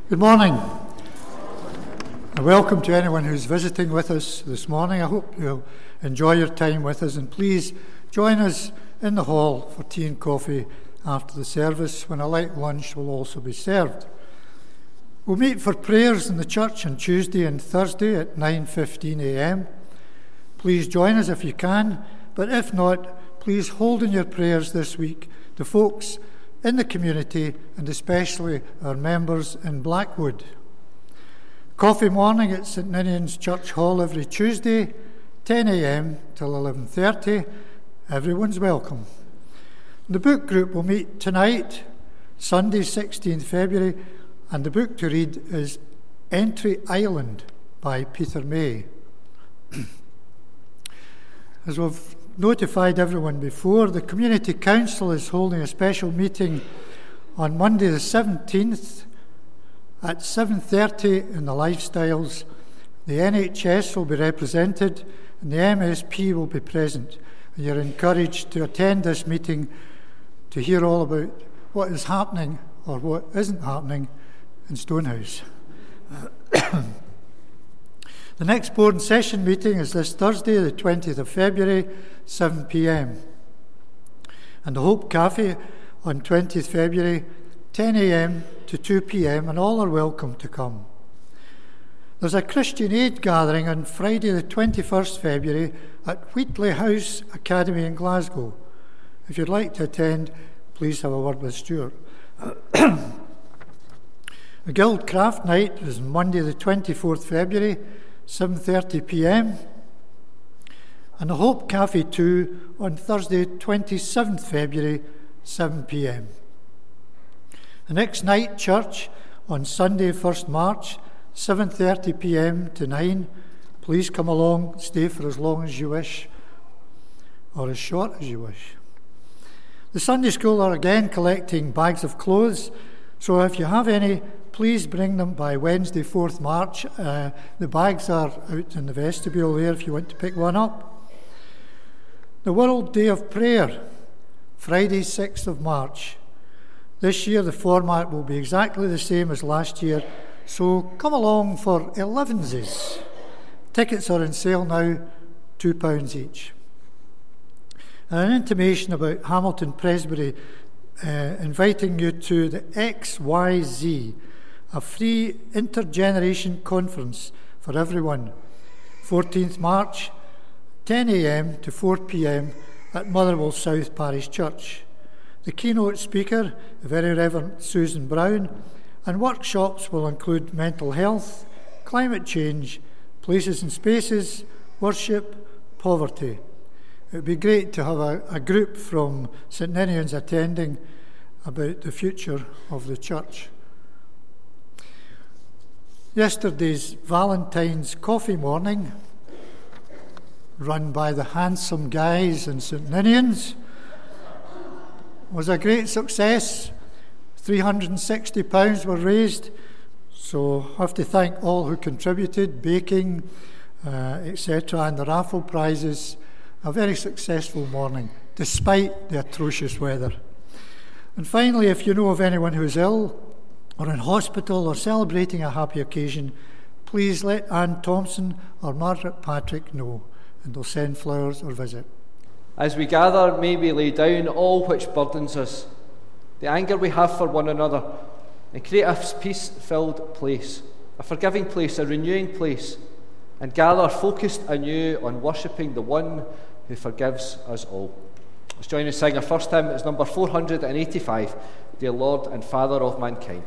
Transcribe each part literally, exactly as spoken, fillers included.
Good morning, and welcome to anyone who's visiting with us this morning. I hope you'll enjoy your time with us, and please join us in the hall for tea and coffee after the service, when a light lunch will also be served. We'll meet for prayers in the church on Tuesday and Thursday at nine fifteen a.m. Please join us if you can, but if not, please hold in your prayers this week the folks in the community, and especially our members in Blackwood. Coffee morning at St Ninian's Church Hall every Tuesday, ten a.m. till eleven thirty. Everyone's welcome. The book group will meet tonight, Sunday, sixteenth February, and the book to read is Entry Island by Peter May. As we've notified everyone before, the Community Council is holding a special meeting on Monday the seventeenth at seven thirty in the Lifestyles. The N H S will be represented and the M S P will be present. And you're encouraged to attend this meeting to hear all about what is happening or what isn't happening in Stonehouse. The next board and session meeting is this Thursday, the twentieth of February, seven p.m. And the Hope Cafe on twentieth February, ten a.m. to two p.m, and all are welcome to come. There's a Christian Aid gathering on Friday, the twenty-first February at Wheatley House Academy in Glasgow. If you'd like to attend, please have a word with Stuart. The Guild Craft Night is Monday, the twenty-fourth February, seven thirty p.m. and the Hope Cafe two on Thursday, twenty-seventh February, seven p.m. The next night church on Sunday, first March, seven thirty p.m. to nine. Please come along, stay for as long as you wish, or as short as you wish. The Sunday School are again collecting bags of clothes, so if you have any, please bring them by Wednesday, fourth March. Uh, the bags are out in the vestibule there if you want to pick one up. The World Day of Prayer, Friday, sixth of March. This year the format will be exactly the same as last year, so come along for elevenses. Tickets are on sale now, two pounds each. And an intimation about Hamilton Presbytery uh, inviting you to the X Y Z, a free intergeneration conference for everyone. fourteenth March, ten a.m. to four p.m. at Motherwell South Parish Church. The keynote speaker, the Very Reverend Susan Brown, and workshops will include mental health, climate change, places and spaces, worship, poverty. It would be great to have a, a group from St Ninian's attending about the future of the church. Yesterday's Valentine's coffee morning, run by the handsome guys in St Ninian's, was a great success. three hundred sixty pounds were raised, so I have to thank all who contributed, baking, uh, et cetera, and the raffle prizes. A very successful morning, despite the atrocious weather. And finally, if you know of anyone who is ill or in hospital or celebrating a happy occasion, please let Anne Thompson or Margaret Patrick know, and they'll send flowers or visit. As we gather, may we lay down all which burdens us, the anger we have for one another, and create a peace-filled place, a forgiving place, a renewing place, and gather focused anew on worshipping the one who forgives us all. Let's join us sing our first hymn. It's number four hundred eighty-five, Dear Lord and Father of Mankind.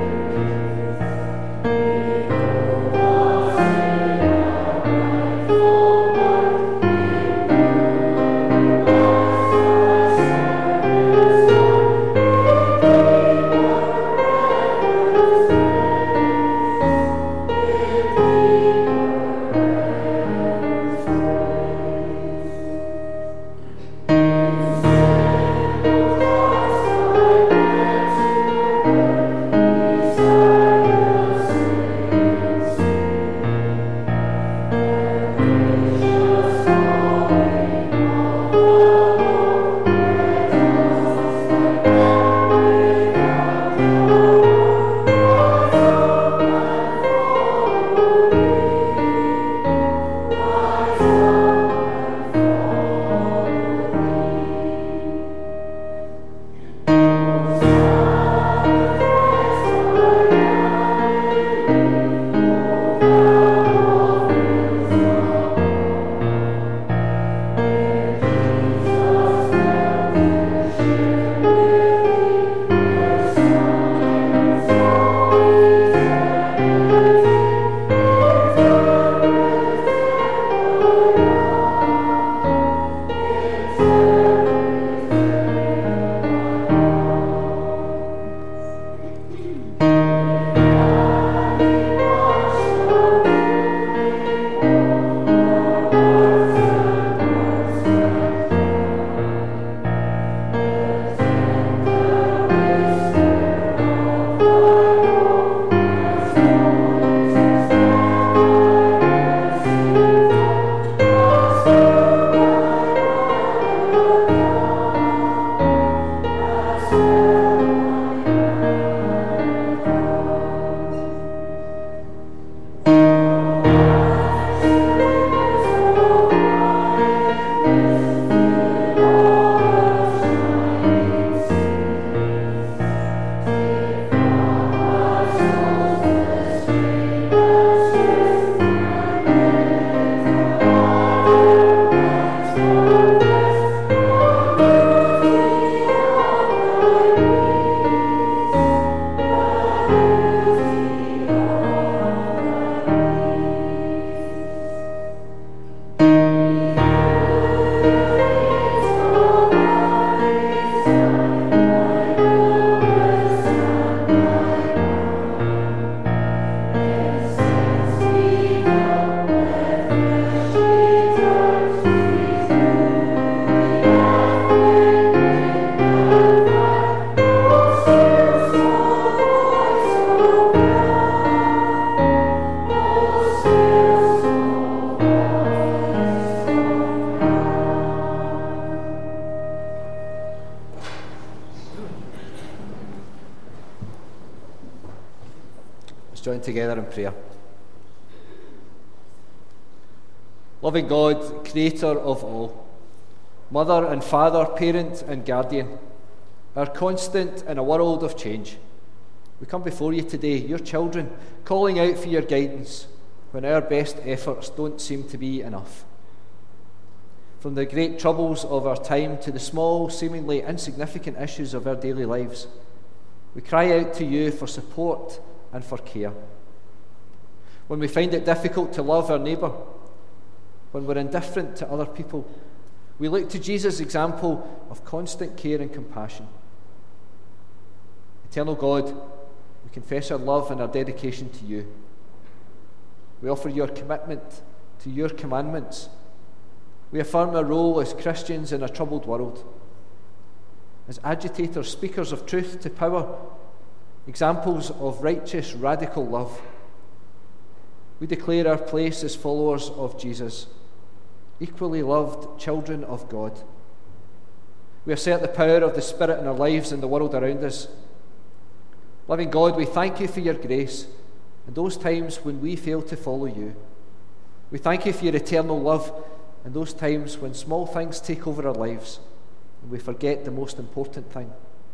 Oh join together in prayer. Loving God, Creator of all, Mother and Father, Parent and Guardian, our constant in a world of change, we come before you today, your children, calling out for your guidance when our best efforts don't seem to be enough. From the great troubles of our time to the small, seemingly insignificant issues of our daily lives, we cry out to you for support and for care. When we find it difficult to love our neighbour, when we're indifferent to other people, we look to Jesus' example of constant care and compassion. Eternal God, we confess our love and our dedication to you. We offer your commitment to your commandments. We affirm our role as Christians in a troubled world, as agitators, speakers of truth to power, examples of righteous, radical love. We declare our place as followers of Jesus, equally loved children of God. We assert the power of the Spirit in our lives and the world around us. Loving God, we thank you for your grace and those times when we fail to follow you. We thank you for your eternal love and those times when small things take over our lives and we forget the most important thing.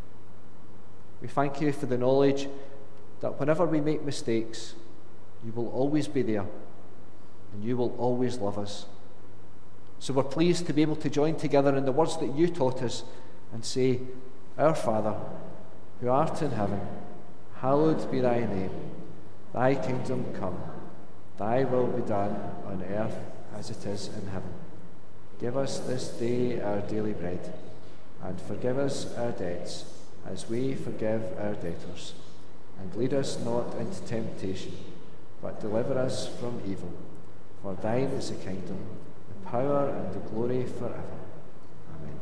We thank you for the knowledge that whenever we make mistakes, you will always be there and you will always love us. So we're pleased to be able to join together in the words that you taught us and say, Our Father, who art in heaven, hallowed be thy name. Thy kingdom come, thy will be done on earth as it is in heaven. Give us this day our daily bread, and forgive us our debts, as we forgive our debtors. And lead us not into temptation, but deliver us from evil. For thine is the kingdom, the power, and the glory forever. Amen.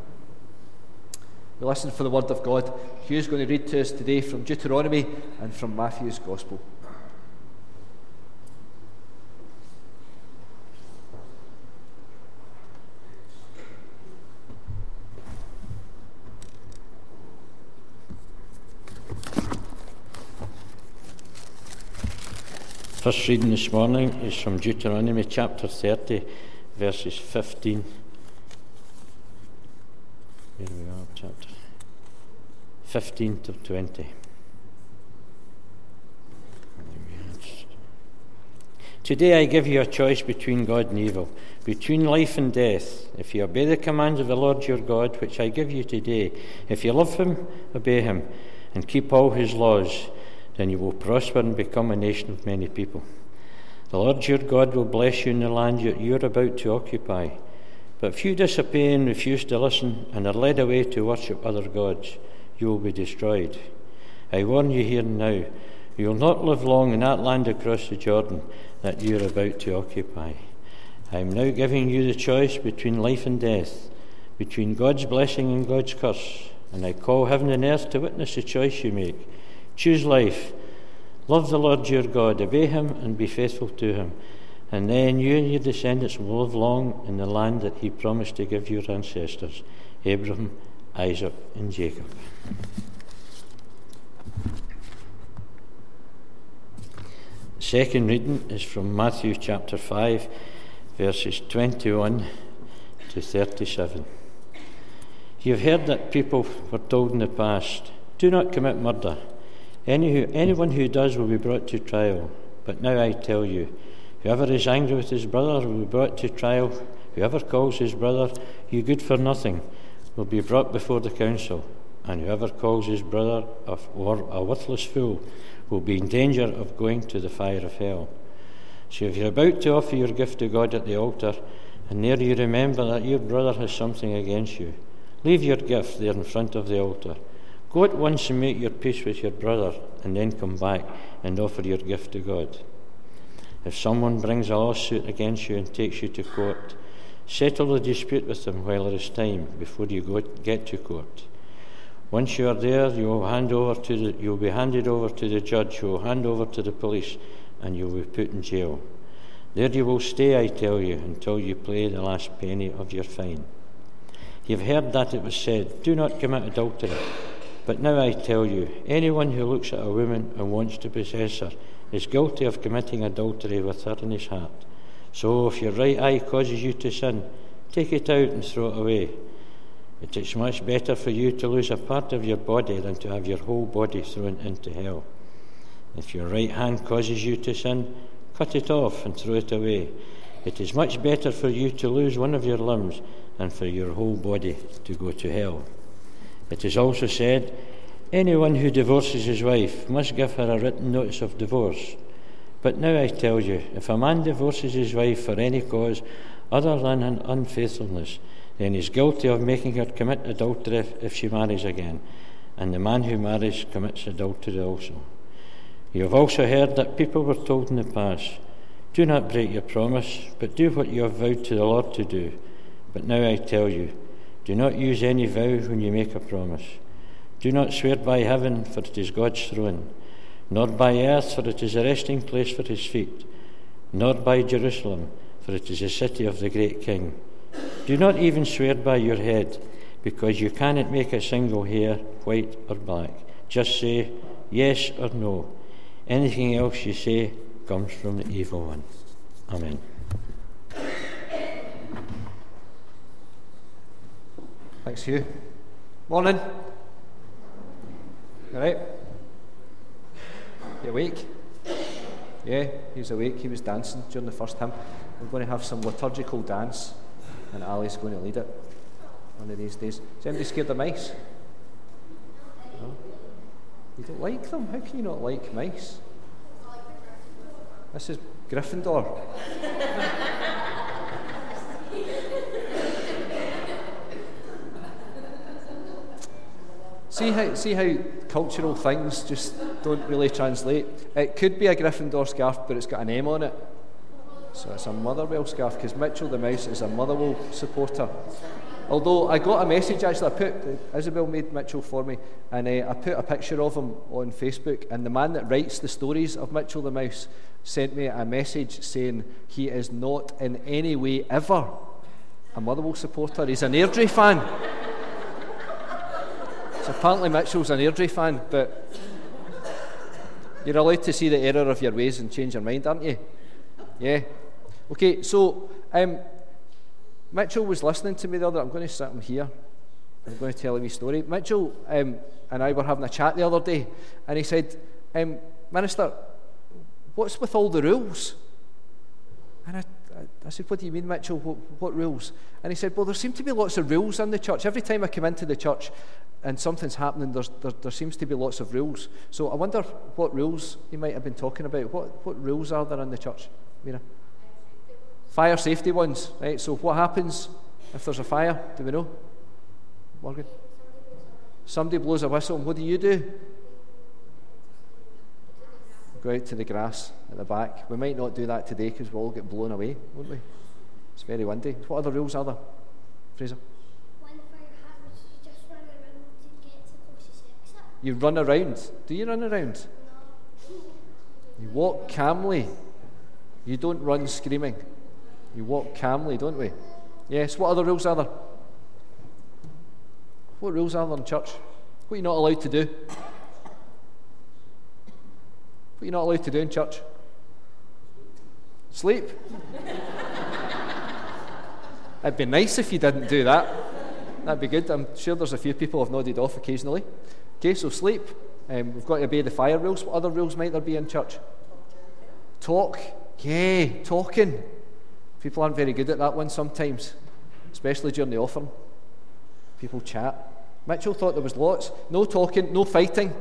We listen for the word of God. Hugh's going to read to us today from Deuteronomy and from Matthew's Gospel. First reading this morning is from Deuteronomy chapter thirty, verses fifteen. Here we are, chapter fifteen to twenty. Today I give you a choice between good and evil, between life and death. If you obey the commands of the Lord your God, which I give you today, if you love him, obey him, and keep all his laws, then you will prosper and become a nation of many people. The Lord your God will bless you in the land you are about to occupy. But if you disobey and refuse to listen and are led away to worship other gods, you will be destroyed. I warn you here and now, you will not live long in that land across the Jordan that you are about to occupy. I am now giving you the choice between life and death, between God's blessing and God's curse, and I call heaven and earth to witness the choice you make. Choose life. Love the Lord your God, obey him and be faithful to him, and then you and your descendants will live long in the land that he promised to give your ancestors, Abraham, Isaac, and Jacob. The second reading is from Matthew chapter five, verses twenty-one to thirty-seven. You have heard that people were told in the past, do not commit murder. Any who, anyone who does will be brought to trial. But now I tell you, whoever is angry with his brother will be brought to trial. Whoever calls his brother, you good for nothing, will be brought before the council. And whoever calls his brother a, a worthless fool will be in danger of going to the fire of hell. So if you're about to offer your gift to God at the altar, and there you remember that your brother has something against you, leave your gift there in front of the altar. Go at once and make your peace with your brother, and then come back and offer your gift to God. If someone brings a lawsuit against you and takes you to court, settle the dispute with them while there is time before you go, get to court. Once you are there, you will hand over to the, you will be handed over to the judge, who will hand over to the police, and you will be put in jail. There you will stay, I tell you, until you pay the last penny of your fine. You've heard that it was said, do not commit adultery. But now I tell you, anyone who looks at a woman and wants to possess her is guilty of committing adultery with her in his heart. So if your right eye causes you to sin, take it out and throw it away. It is much better for you to lose a part of your body than to have your whole body thrown into hell. If your right hand causes you to sin, cut it off and throw it away. It is much better for you to lose one of your limbs than for your whole body to go to hell. It is also said, anyone who divorces his wife must give her a written notice of divorce. But now I tell you, if a man divorces his wife for any cause other than an unfaithfulness, then he is guilty of making her commit adultery if she marries again, and the man who marries commits adultery also. You have also heard that people were told in the past, do not break your promise, but do what you have vowed to the Lord to do. But now I tell you, do not use any vow when you make a promise. Do not swear by heaven, for it is God's throne, nor by earth, for it is a resting place for his feet, nor by Jerusalem, for it is the city of the great King. Do not even swear by your head, because you cannot make a single hair white or black. Just say yes or no. Anything else you say comes from the evil one. Amen. Thanks, Hugh. Morning. You all right? You awake? Yeah, he's awake. He was dancing during the first hymn. We're going to have some liturgical dance, and Ali's going to lead it one of these days. Is anybody scared of mice? No? You don't like them? How can you not like mice? This is Gryffindor. See how, see how cultural things just don't really translate? It could be a Gryffindor scarf, but it's got an M on it. So it's a Motherwell scarf, because Mitchell the Mouse is a Motherwell supporter. Although I got a message, actually, I put, Isabel made Mitchell for me, and uh, I put a picture of him on Facebook, and the man that writes the stories of Mitchell the Mouse sent me a message saying he is not in any way ever a Motherwell supporter. He's an Airdrie fan. So apparently Mitchell's an Airdrie fan, but you're allowed to see the error of your ways and change your mind, aren't you? Yeah. Okay, so um, Mitchell was listening to me the other. I'm going to sit him here. I'm going to tell him his story. Mitchell um, and I were having a chat the other day, and he said, um, Minister, what's with all the rules? And I, I, I said, what do you mean, Mitchell? What, what rules? And he said, well, there seem to be lots of rules in the church. Every time I come into the church and something's happening, there's, there, there seems to be lots of rules. So I wonder what rules he might have been talking about. What, what rules are there in the church, Mira? Fire safety ones, right? So what happens if there's a fire? Do we know? Morgan? Somebody blows a whistle, and what do you do? Go out to the grass at the back. We might not do that today because we'll all get blown away, won't we? It's very windy. What other rules are there, Fraser? When the fire happens, you just run around to get to the closest exit. You run around. Do you run around? No. You walk calmly. You don't run screaming. You walk calmly, don't we? Yes. What other rules are there? What rules are there in church? What are you not allowed to do? What are you not allowed to do in church? Sleep? It'd be nice if you didn't do that. That'd be good. I'm sure there's a few people who have nodded off occasionally. Okay, so sleep. Um, we've got to obey the fire rules. What other rules might there be in church? Talk. Yeah, talking. People aren't very good at that one sometimes, especially during the offering. People chat. Mitchell thought there was lots. No talking, no fighting.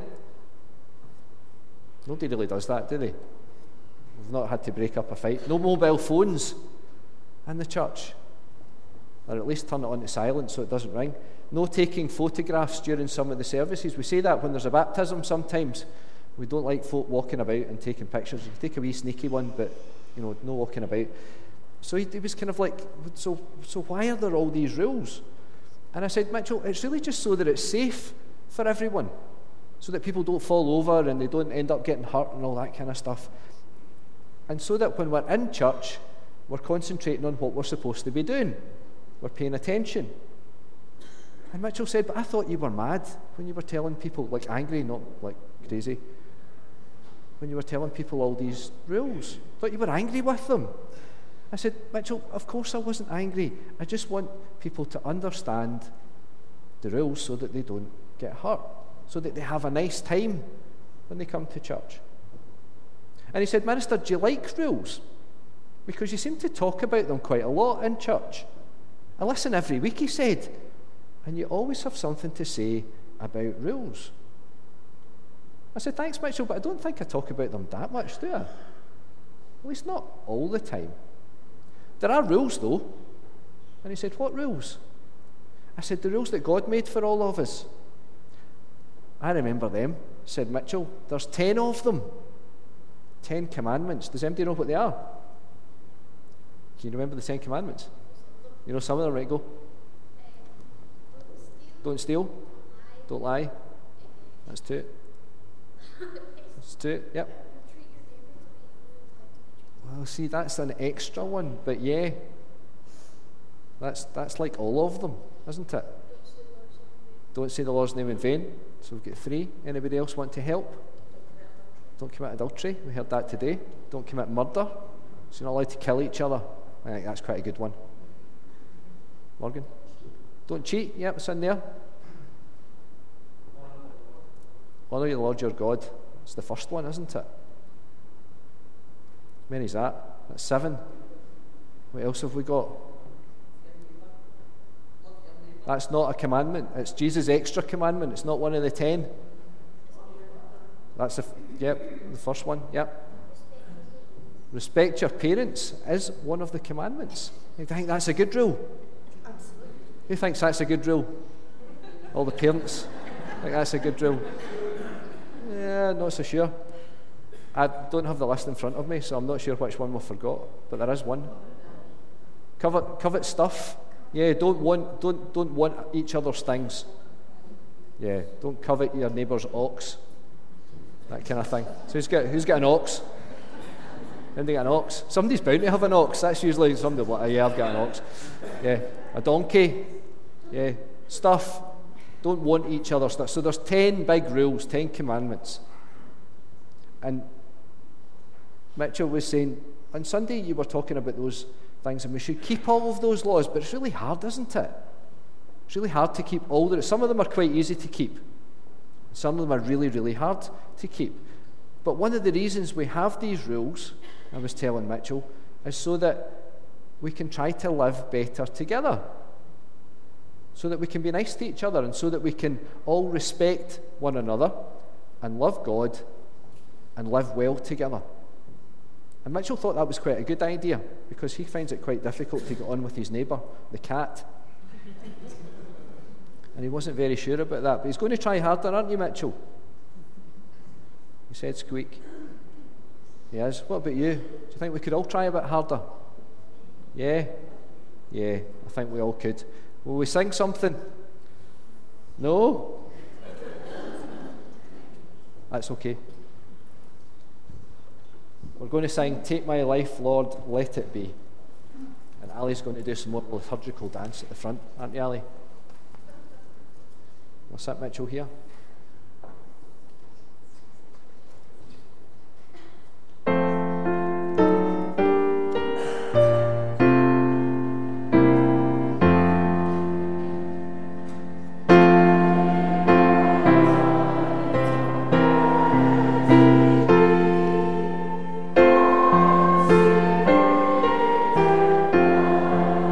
Nobody really does that, do they? We've not had to break up a fight. No mobile phones in the church. Or at least turn it on to silent so it doesn't ring. No taking photographs during some of the services. We say that when there's a baptism sometimes. We don't like folk walking about and taking pictures. You can take a wee sneaky one, but, you know, no walking about. So he, he was kind of like, so, so why are there all these rules? And I said, Mitchell, it's really just so that it's safe for everyone. So that people don't fall over and they don't end up getting hurt and all that kind of stuff. And so that when we're in church, we're concentrating on what we're supposed to be doing. We're paying attention. And Mitchell said, but I thought you were mad when you were telling people, like angry, not like crazy. when you were telling people all these rules. I thought you were angry with them. I said, Mitchell, of course I wasn't angry. I just want people to understand the rules so that they don't get hurt, so that they have a nice time when they come to church. And he said, Minister, do you like rules? Because you seem to talk about them quite a lot in church. I listen every week, he said, and you always have something to say about rules. I said, thanks, Mitchell, but I don't think I talk about them that much, do I? At least not all the time. There are rules, though. And he said, what rules? I said, the rules that God made for all of us. I remember them, said Mitchell. There's ten of them. Ten commandments. Does anybody know what they are? Can you remember the Ten Commandments? You know some of them, right? Go. Don't steal. Don't lie. That's two. That's two, yep. Well, see, that's an extra one, but yeah. That's that's like all of them, isn't it? Don't say the Lord's name in vain. So we've got three. Anybody else want to help? Don't commit adultery. We heard that today. Don't commit murder. So you're not allowed to kill each other. I think that's quite a good one. Morgan? Don't cheat. Yep, it's in there. Honour the Lord your God. It's the first one, isn't it? How many is that? That's seven. What else have we got? That's not a commandment. It's Jesus' extra commandment. It's not one of the ten. That's the, yep, the first one, yep. Respect your parents is one of the commandments. You think that's a good rule? Who thinks that's a good rule? All the parents think that's a good rule. Yeah, not so sure. I don't have the list in front of me, so I'm not sure which one we forgot, but there is one. Covet, covet stuff. Yeah, don't want, don't, don't want each other's things. Yeah, don't covet your neighbour's ox. That kind of thing. So who's got, who's got an ox? Anybody got an ox? Somebody's bound to have an ox. That's usually somebody like, yeah, I've got an ox. Yeah, a donkey. Yeah, stuff. Don't want each other's stuff. So there's ten big rules, ten commandments. And Mitchell was saying, on Sunday you were talking about those things, and we should keep all of those laws, but it's really hard, isn't it? It's really hard to keep all the. Some of them are quite easy to keep. Some of them are really, really hard to keep. But one of the reasons we have these rules, I was telling Mitchell, is so that we can try to live better together. So that we can be nice to each other, and so that we can all respect one another and love God and live well together. And Mitchell thought that was quite a good idea, because he finds it quite difficult to get on with his neighbour, the cat. And he wasn't very sure about that, but he's going to try harder, aren't you, Mitchell? He said squeak. He is. What about you? Do you think we could all try a bit harder? Yeah? Yeah, I think we all could. Will we sing something? No? That's okay. We're going to sing Take My Life, Lord, Let It Be. And Ali's going to do some more liturgical dance at the front, aren't you, Ali? We'll sit Mitchell here.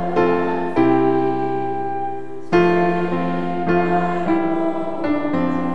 Thank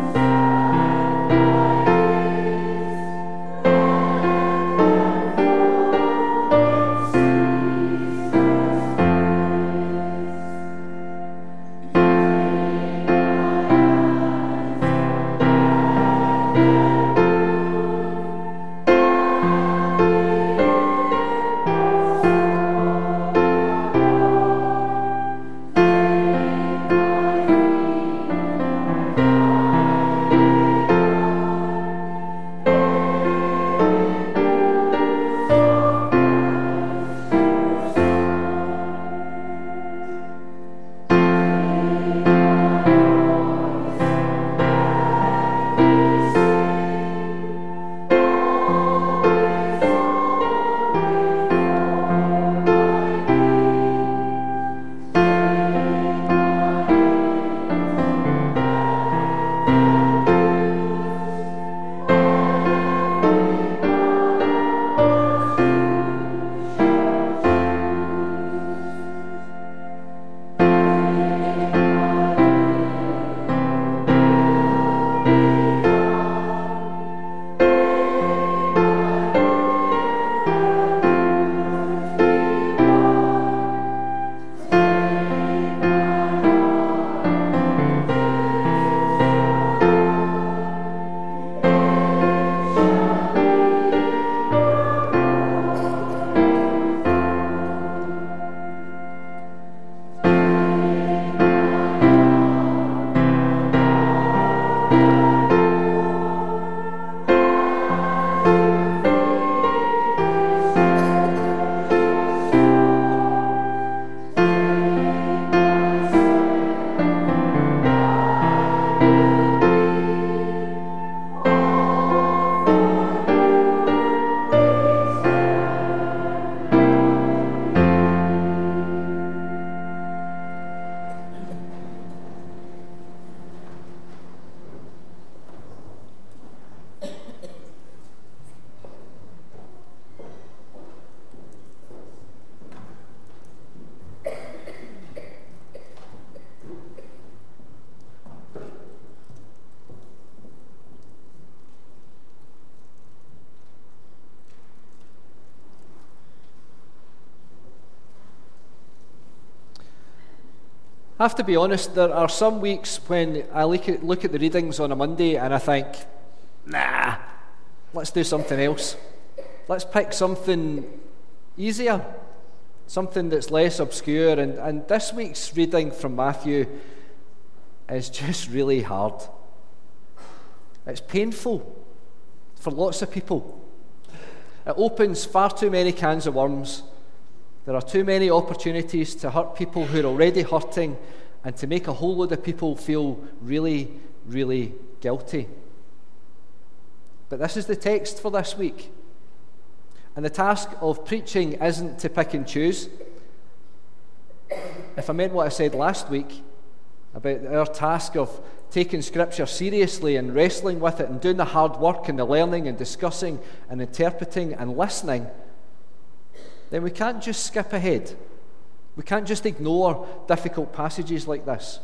I have to be honest, there are some weeks when I look at, look at the readings on a Monday and I think, nah, let's do something else. Let's pick something easier, something that's less obscure. And, and this week's reading from Matthew is just really hard. It's painful for lots of people. It opens far too many cans of worms. There are too many opportunities to hurt people who are already hurting and to make a whole load of people feel really, really guilty. But this is the text for this week. And the task of preaching isn't to pick and choose. If I meant what I said last week about our task of taking Scripture seriously and wrestling with it and doing the hard work and the learning and discussing and interpreting and listening, then we can't just skip ahead. We can't just ignore difficult passages like this.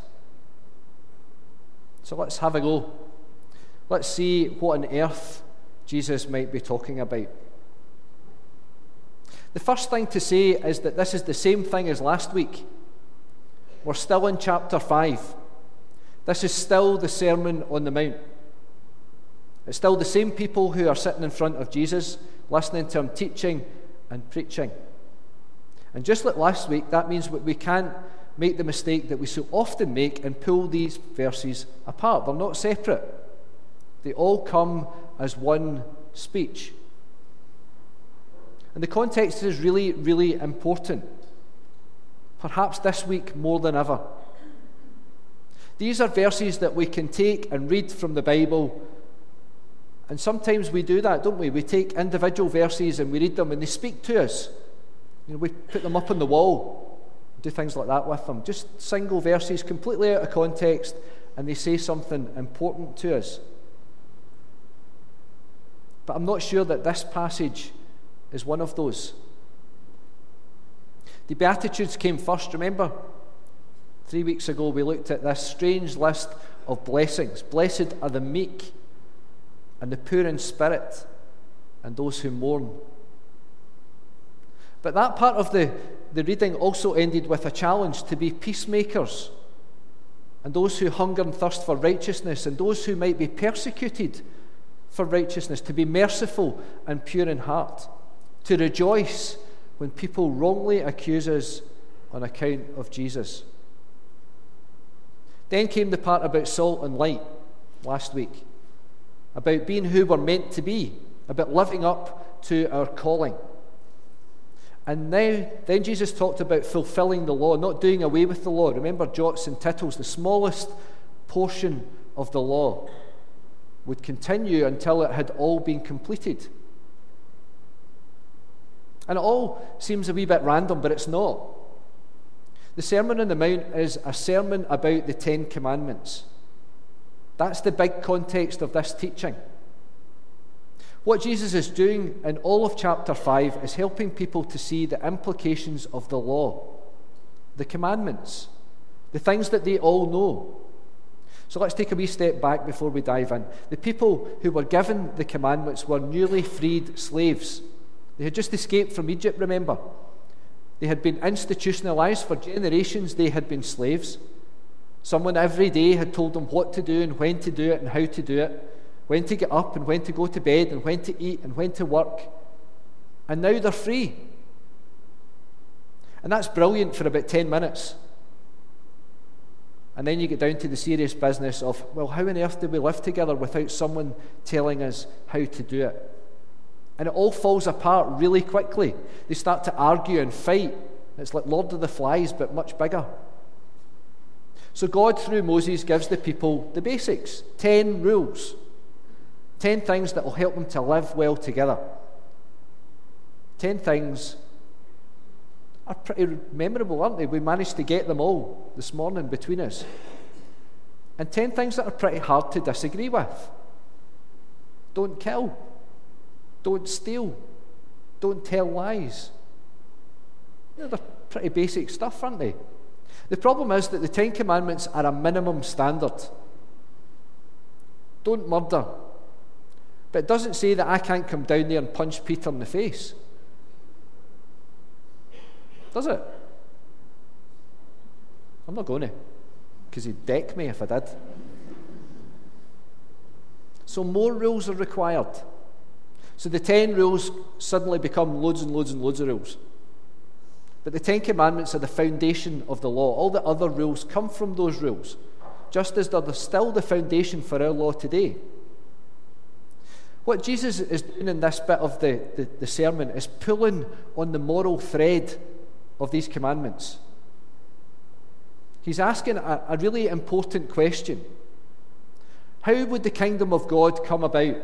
So let's have a go. Let's see what on earth Jesus might be talking about. The first thing to say is that this is the same thing as last week. We're still in chapter five. This is still the Sermon on the Mount. It's still the same people who are sitting in front of Jesus, listening to him teaching and preaching. And just like last week, that means we can't make the mistake that we so often make and pull these verses apart. They're not separate. They all come as one speech. And the context is really, really important. Perhaps this week more than ever. These are verses that we can take and read from the Bible. And sometimes we do that, don't we? We take individual verses and we read them and they speak to us. You know, we put them up on the wall, do things like that with them. Just single verses, completely out of context, and they say something important to us. But I'm not sure that this passage is one of those. The Beatitudes came first, remember? Three weeks ago we looked at this strange list of blessings. Blessed are the meek and the poor in spirit and those who mourn. But that part of the, the reading also ended with a challenge to be peacemakers and those who hunger and thirst for righteousness and those who might be persecuted for righteousness, to be merciful and pure in heart, to rejoice when people wrongly accuse us on account of Jesus. Then came the part about salt and light last week, about being who we're meant to be, about living up to our calling. And now, then Jesus talked about fulfilling the law, not doing away with the law. Remember, jots and tittles, the smallest portion of the law, would continue until it had all been completed. And it all seems a wee bit random, but it's not. The Sermon on the Mount is a sermon about the Ten Commandments. That's the big context of this teaching. What Jesus is doing in all of chapter five is helping people to see the implications of the law, the commandments, the things that they all know. So let's take a wee step back before we dive in. The people who were given the commandments were newly freed slaves. They had just escaped from Egypt, remember. They had been institutionalized for generations. They had been slaves. Someone every day had told them what to do and when to do it and how to do it, when to get up and when to go to bed and when to eat and when to work. And now they're free. And that's brilliant for about ten minutes. And then you get down to the serious business of, well, how on earth do we live together without someone telling us how to do it? And it all falls apart really quickly. They start to argue and fight. It's like Lord of the Flies, but much bigger. So God, through Moses, gives the people the basics. Ten rules. Ten things that will help them to live well together. Ten things are pretty memorable, aren't they? We managed to get them all this morning between us. And ten things that are pretty hard to disagree with. Don't kill. Don't steal. Don't tell lies. You know, they're pretty basic stuff, aren't they? The problem is that the Ten Commandments are a minimum standard. Don't murder. But it doesn't say that I can't come down there and punch Peter in the face. Does it? I'm not going to, because he'd deck me if I did. So more rules are required. So the ten rules suddenly become loads and loads and loads of rules. But the Ten Commandments are the foundation of the law. All the other rules come from those rules, just as they're still the foundation for our law today. What Jesus is doing in this bit of the, the, the sermon is pulling on the moral thread of these commandments. He's asking a, a really important question. How would the kingdom of God come about?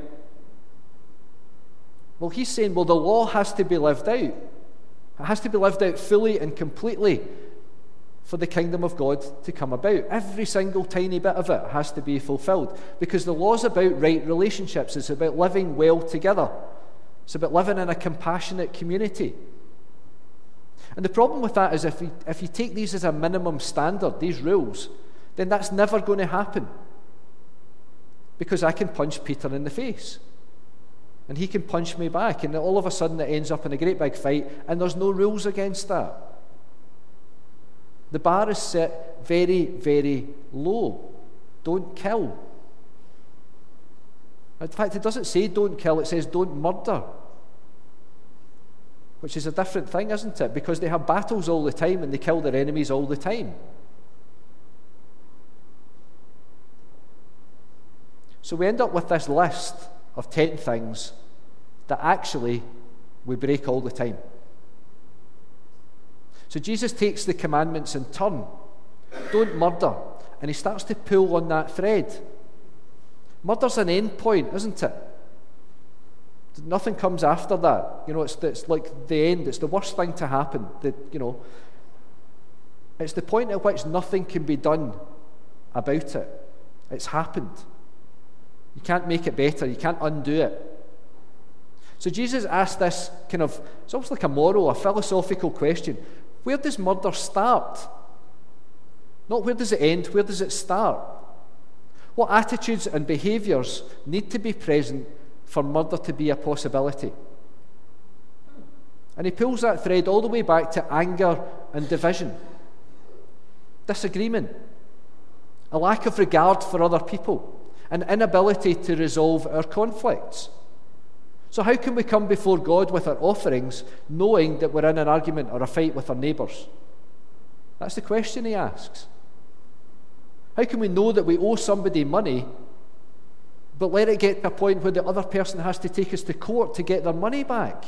Well, he's saying, well, the law has to be lived out. It has to be lived out fully and completely for the kingdom of God to come about. Every single tiny bit of it has to be fulfilled, because the law's about right relationships. It's about living well together. It's about living in a compassionate community. And the problem with that is if you, if you take these as a minimum standard, these rules, then that's never going to happen. Because I can punch Peter in the face, and he can punch me back, and all of a sudden it ends up in a great big fight, and there's no rules against that. The bar is set very, very low. Don't kill. In fact, it doesn't say don't kill, it says don't murder. Which is a different thing, isn't it? Because they have battles all the time and they kill their enemies all the time. So we end up with this list of ten things that actually we break all the time. So Jesus takes the commandments in turn. Don't murder. And he starts to pull on that thread. Murder's an end point, isn't it? Nothing comes after that. You know, it's, it's like the end. It's the worst thing to happen. The, you know, it's the point at which nothing can be done about it. It's happened. You can't make it better. You can't undo it. So Jesus asked this kind of, it's almost like a moral, a philosophical question. Where does murder start? Not where does it end, where does it start? What attitudes and behaviours need to be present for murder to be a possibility? And he pulls that thread all the way back to anger and division, disagreement, a lack of regard for other people, an inability to resolve our conflicts. So how can we come before God with our offerings knowing that we're in an argument or a fight with our neighbours? That's the question he asks. How can we know that we owe somebody money, but let it get to a point where the other person has to take us to court to get their money back?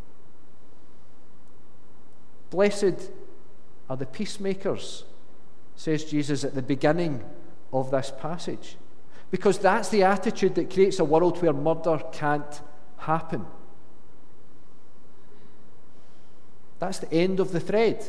Blessed are the peacemakers, says Jesus at the beginning of this passage, because that's the attitude that creates a world where murder can't happen. That's the end of the thread.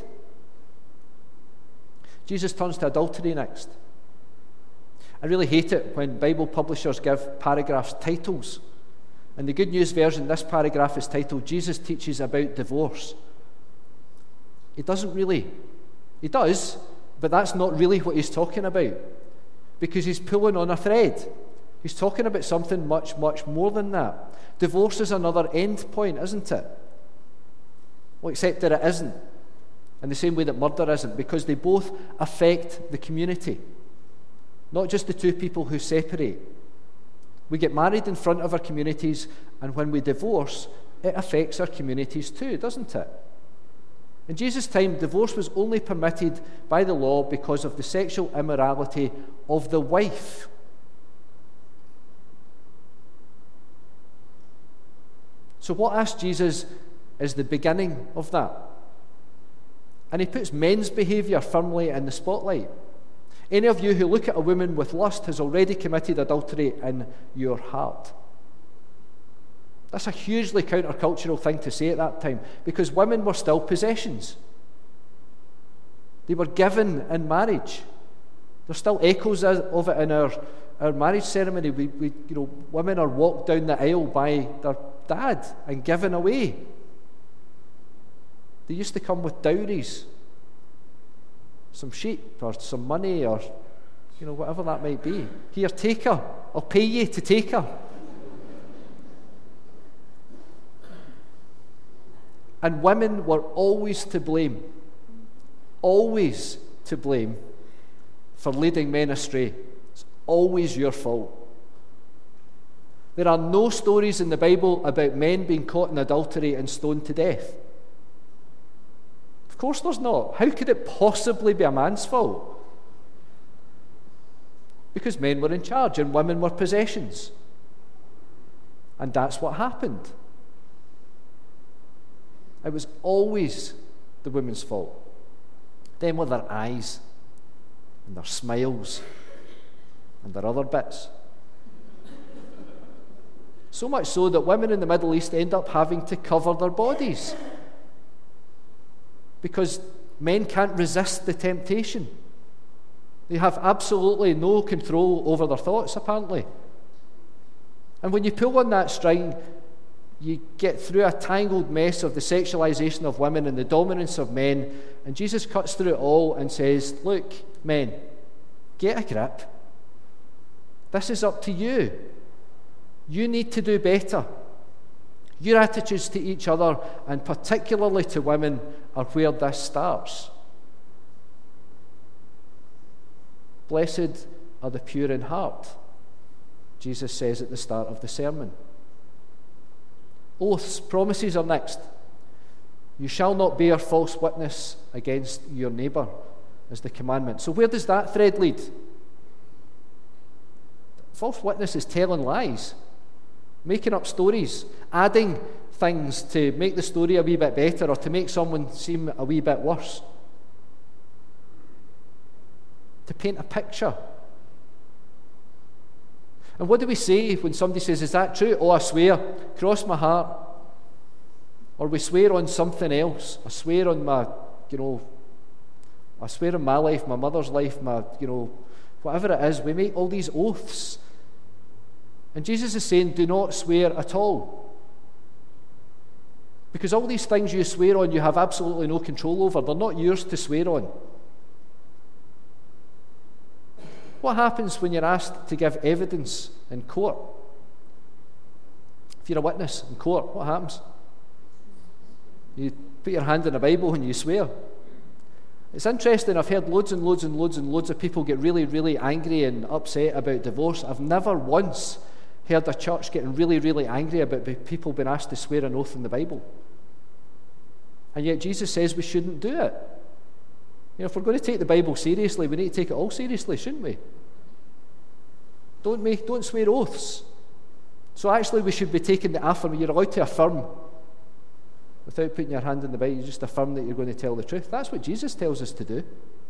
Jesus turns to adultery next. I really hate it when Bible publishers give paragraphs titles. In the Good News version, this paragraph is titled, Jesus teaches about divorce. He doesn't really. He does, but that's not really what he's talking about, because he's pulling on a thread. He's talking about something much, much more than that. Divorce is another end point, isn't it? Well, except that it isn't, in the same way that murder isn't, because they both affect the community, not just the two people who separate. We get married in front of our communities, and when we divorce, it affects our communities too, doesn't it? In Jesus' time, divorce was only permitted by the law because of the sexual immorality of the wife. So what asked Jesus is the beginning of that. And he puts men's behaviour firmly in the spotlight. Any of you who look at a woman with lust has already committed adultery in your heart. That's a hugely countercultural thing to say at that time, because women were still possessions. They were given in marriage. There's still echoes of it in our, our marriage ceremony. We, we, you know, women are walked down the aisle by their dad and given away. They used to come with dowries, some sheep or some money or, you know, whatever that might be. Here, take her. I'll pay you to take her. And women were always to blame, always to blame for leading men astray. It's always your fault. There are no stories in the Bible about men being caught in adultery and stoned to death. Of course there's not. How could it possibly be a man's fault? Because men were in charge and women were possessions. And that's what happened. It was always the women's fault. Them with their eyes and their smiles and their other bits. So much so that women in the Middle East end up having to cover their bodies because men can't resist the temptation. They have absolutely no control over their thoughts, apparently. And when you pull on that string, you get through a tangled mess of the sexualization of women and the dominance of men, and Jesus cuts through it all and says, look, men, get a grip. This is up to you. You need to do better. Your attitudes to each other, and particularly to women, are where this starts. Blessed are the pure in heart, Jesus says at the start of the sermon. Oaths, promises are next. You shall not bear false witness against your neighbour, is the commandment. So where does that thread lead? False witness is telling lies, making up stories, adding things to make the story a wee bit better or to make someone seem a wee bit worse. To paint a picture. And what do we say when somebody says, is that true? Oh, I swear, cross my heart. Or we swear on something else. I swear on my, you know, I swear on my life, my mother's life, my, you know, whatever it is. We make all these oaths. And Jesus is saying, do not swear at all. Because all these things you swear on, you have absolutely no control over. They're not yours to swear on. What happens when you're asked to give evidence in court? If you're a witness in court, what happens? You put your hand in the Bible and you swear. It's interesting, I've heard loads and loads and loads and loads of people get really, really angry and upset about divorce. I've never once heard a church getting really, really angry about people being asked to swear an oath in the Bible. And yet Jesus says we shouldn't do it. You know, if we're going to take the Bible seriously, we need to take it all seriously, shouldn't we? Don't make, don't swear oaths. So actually we should be taking the affirm. You're allowed to affirm without putting your hand in the Bible. You just affirm that you're going to tell the truth. That's what Jesus tells us to do.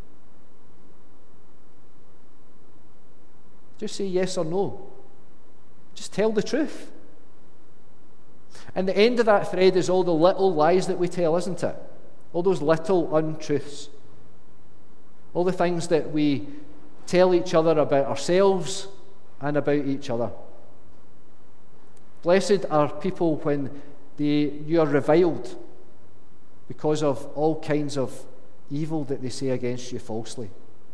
Just say yes or no. Just tell the truth. And the end of that thread is all the little lies that we tell, isn't it? All those little untruths. All the things that we tell each other about ourselves and about each other. Blessed are people when they, you are reviled because of all kinds of evil that they say against you falsely.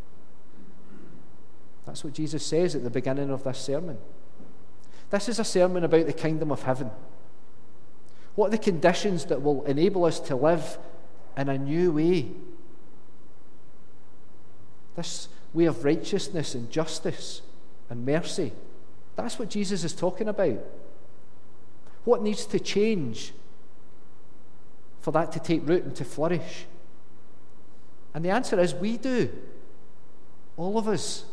That's what Jesus says at the beginning of this sermon. This is a sermon about the kingdom of heaven. What are the conditions that will enable us to live in a new way? This way of righteousness and justice and mercy. That's what Jesus is talking about. What needs to change for that to take root and to flourish? And the answer is we do. All of us.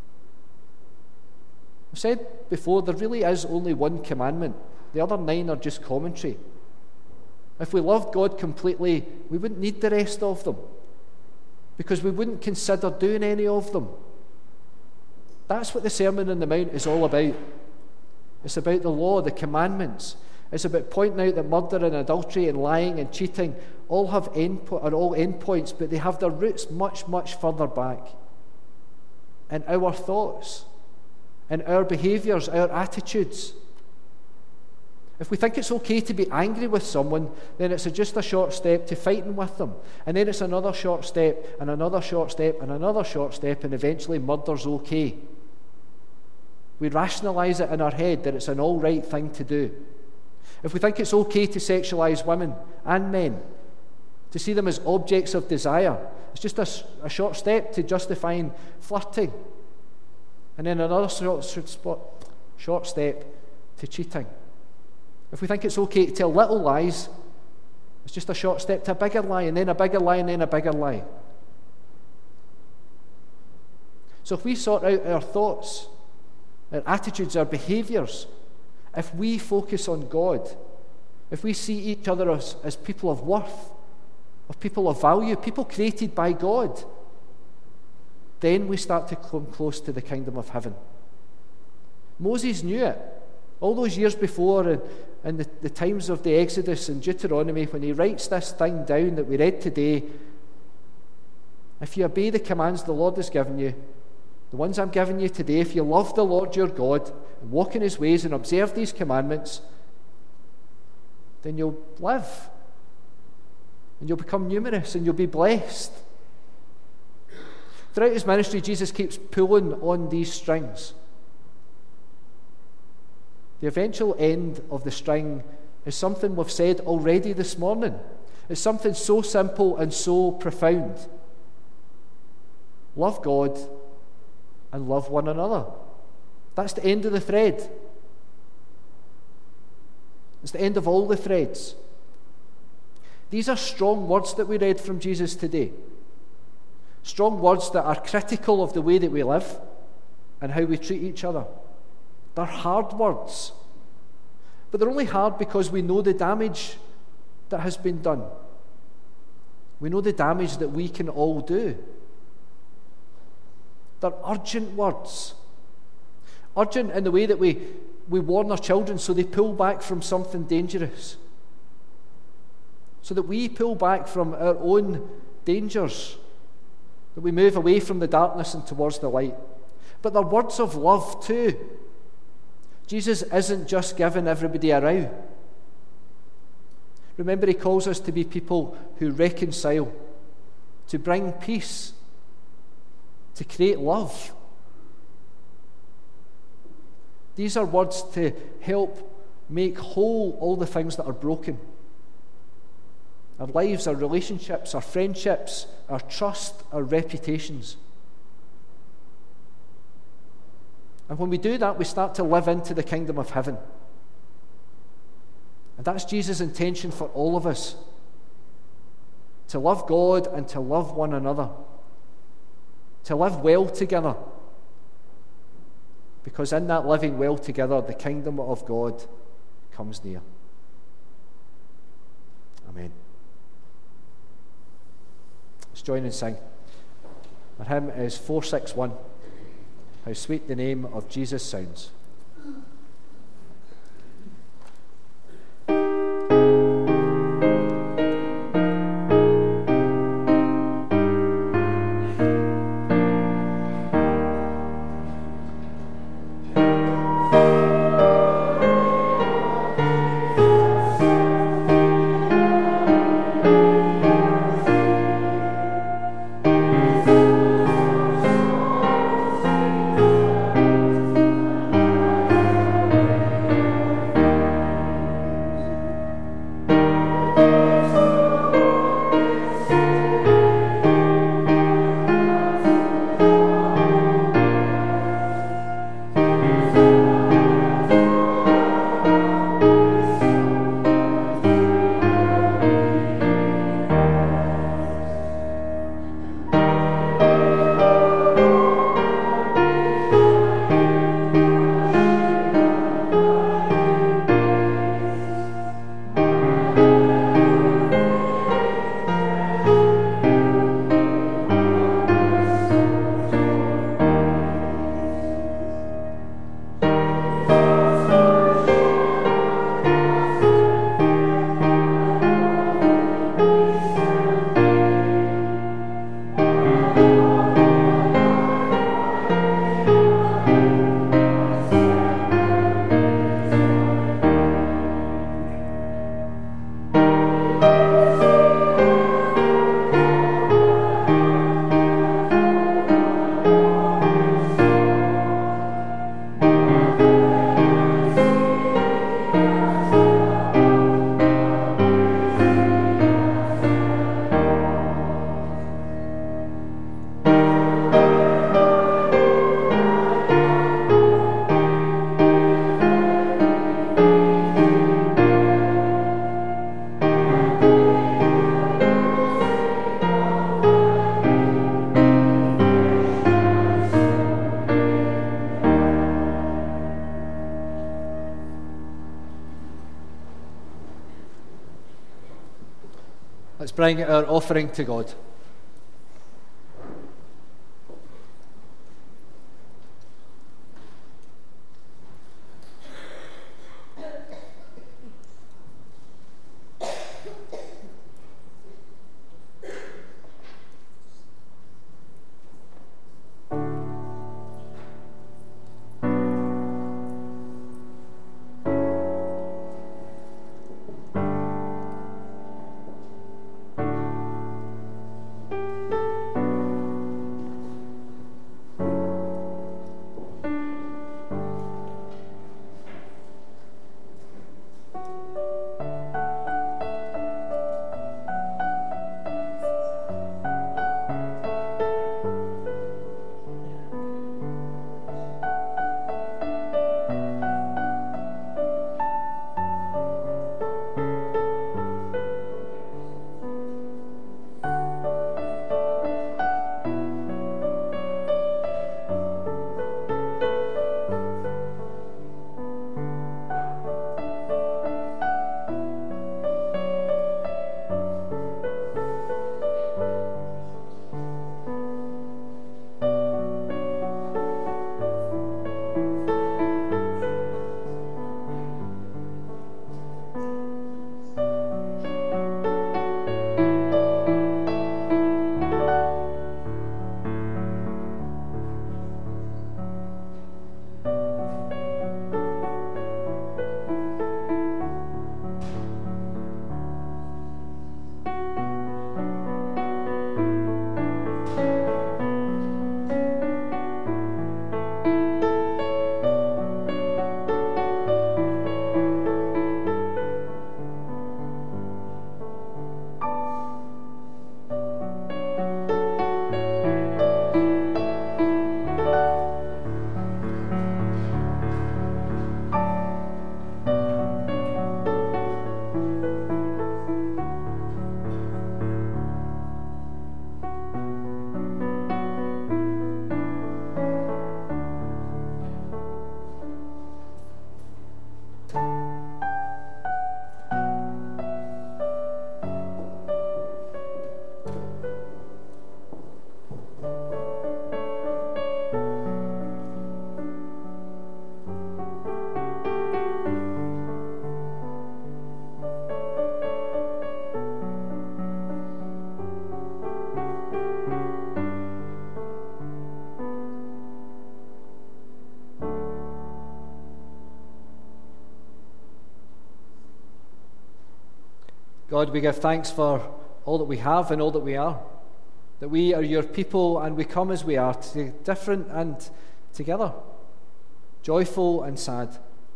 I've said before, there really is only one commandment. The other nine are just commentary. If we loved God completely, we wouldn't need the rest of them, because we wouldn't consider doing any of them. That's what the Sermon on the Mount is all about. It's about the law, the commandments. It's about pointing out that murder and adultery and lying and cheating all have end, are all endpoints, but they have their roots much, much further back in our thoughts, in our behaviours, our attitudes. If we think it's okay to be angry with someone, then it's a, just a short step to fighting with them. And then it's another short step, and another short step, and another short step, and eventually murder's okay. We rationalise it in our head that it's an all right thing to do. If we think it's okay to sexualise women and men, to see them as objects of desire, It's just a, a short step to justifying flirting. And then another short, short, short step to cheating. If we think it's okay to tell little lies, it's just a short step to a bigger lie, and then a bigger lie, and then a bigger lie. So if we sort out our thoughts, our attitudes, our behaviours, if we focus on God, if we see each other as, as people of worth, of people of value, people created by God, then we start to come close to the kingdom of heaven. Moses knew it. All those years before, in, in the, the times of the Exodus and Deuteronomy, when he writes this thing down that we read today, if you obey the commands the Lord has given you, the ones I'm giving you today, if you love the Lord your God and walk in his ways and observe these commandments, then you'll live. And you'll become numerous and you'll be blessed. Throughout his ministry, Jesus keeps pulling on these strings. The eventual end of the string is something we've said already this morning. It's something so simple and so profound. Love God and love one another. That's the end of the thread. It's the end of all the threads. These are strong words that we read from Jesus today. Strong words that are critical of the way that we live and how we treat each other. They're hard words. But they're only hard because we know the damage that has been done. We know the damage that we can all do. They're urgent words. Urgent in the way that we, we warn our children so they pull back from something dangerous. So that we pull back from our own dangers. That we move away from the darkness and towards the light. But they're words of love too. Jesus isn't just giving everybody a row. Remember, he calls us to be people who reconcile, to bring peace, to create love. These are words to help make whole all the things that are broken. Our lives, our relationships, our friendships, our trust, our reputations. And when we do that, we start to live into the kingdom of heaven. And that's Jesus' intention for all of us. To love God and to love one another. To live well together. Because in that living well together, the kingdom of God comes near. Amen. Let's join and sing. Our hymn is four six one. How sweet the name of Jesus sounds. Thank bring our offering to God. God, we give thanks for all that we have and all that we are, that we are your people and we come as we are, to different and together, joyful and sad.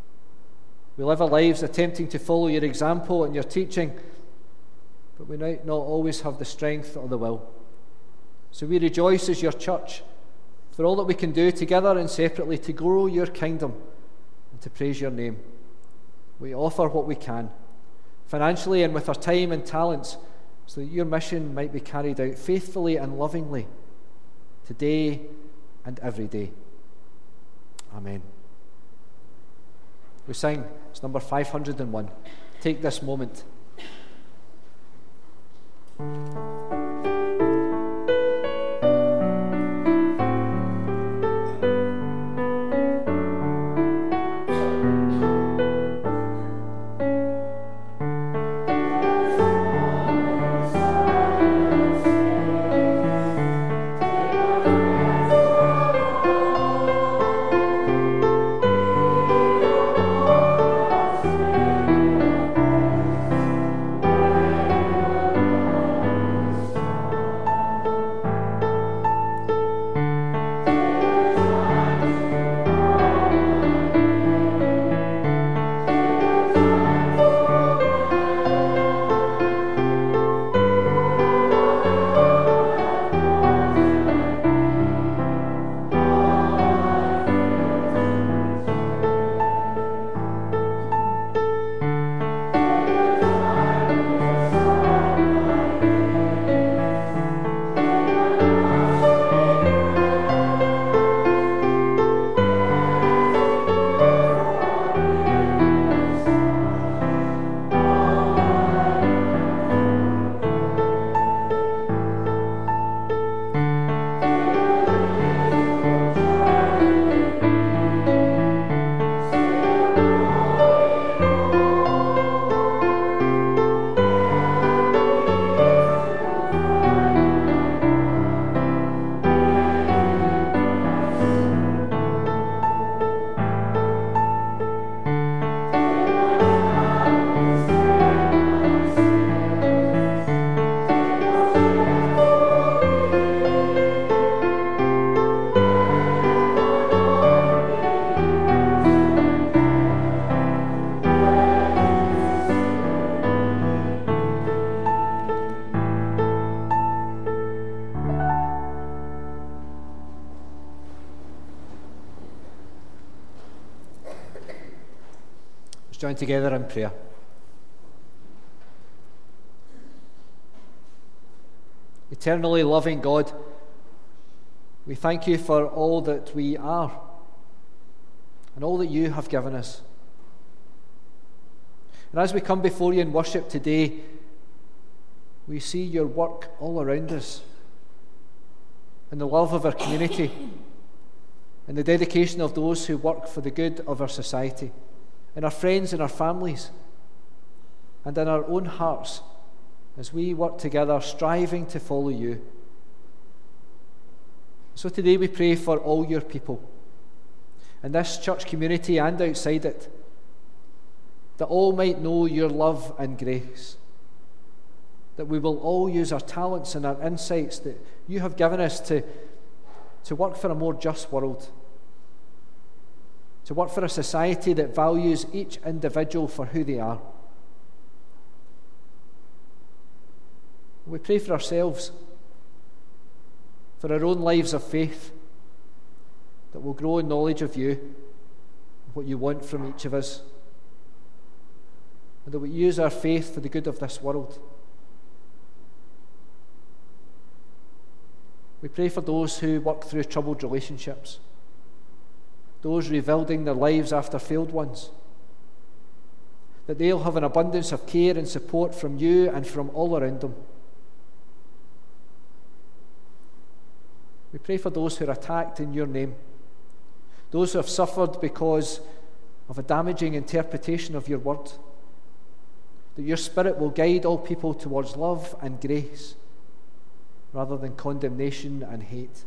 We live our lives attempting to follow your example and your teaching, but we might not always have the strength or the will. So we rejoice as your church for all that we can do together and separately to grow your kingdom and to praise your name. We offer what we can, financially and with our time and talents, so that your mission might be carried out faithfully and lovingly today and every day. Amen. We sing, it's number five hundred and one. Take this moment. Thank join together in prayer. Eternally loving God, we thank you for all that we are and all that you have given us. And as we come before you in worship today, we see your work all around us, in the love of our community, in the dedication of those who work for the good of our society, in our friends and our families, and in our own hearts as we work together, striving to follow you. So today we pray for all your people, in this church community and outside it, that all might know your love and grace, that we will all use our talents and our insights that you have given us to, to work for a more just world, to work for a society that values each individual for who they are. We pray for ourselves, for our own lives of faith, that will grow in knowledge of you, what you want from each of us, and that we use our faith for the good of this world. We pray for those who work through troubled relationships, those rebuilding their lives after failed ones, that they'll have an abundance of care and support from you and from all around them. We pray for those who are attacked in your name, those who have suffered because of a damaging interpretation of your word, that your Spirit will guide all people towards love and grace, rather than condemnation and hate.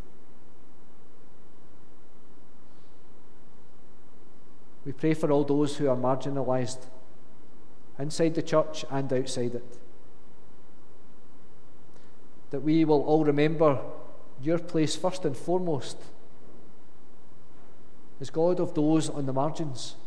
We pray for all those who are marginalised, inside the church and outside it, that we will all remember your place first and foremost as God of those on the margins.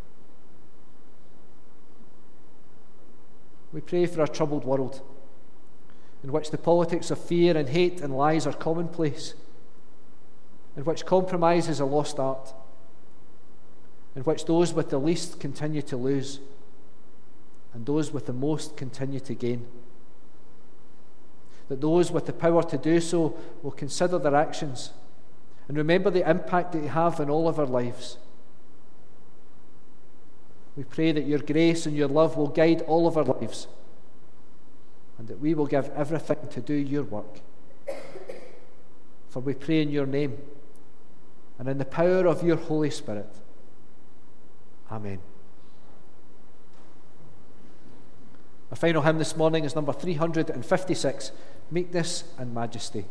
We pray for a troubled world, in which the politics of fear and hate and lies are commonplace, in which compromise is a lost art, in which those with the least continue to lose, and those with the most continue to gain. That those with the power to do so will consider their actions and remember the impact that they have in all of our lives. We pray that your grace and your love will guide all of our lives, and that we will give everything to do your work. For we pray in your name and in the power of your Holy Spirit. Amen. Our final hymn this morning is number three hundred fifty-six, Meekness and Majesty.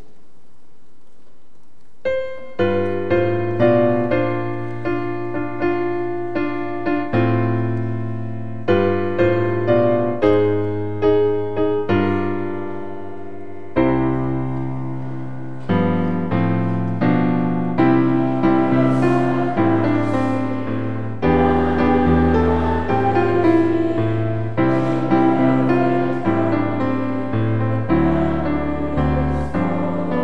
Oh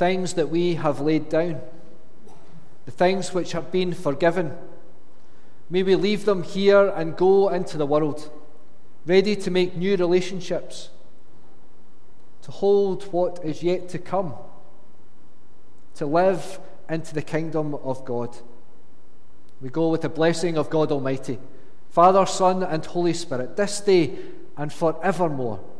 things that we have laid down, the things which have been forgiven. May we leave them here and go into the world, ready to make new relationships, to hold what is yet to come, to live into the kingdom of God. We go with the blessing of God Almighty, Father, Son, and Holy Spirit, this day and forevermore.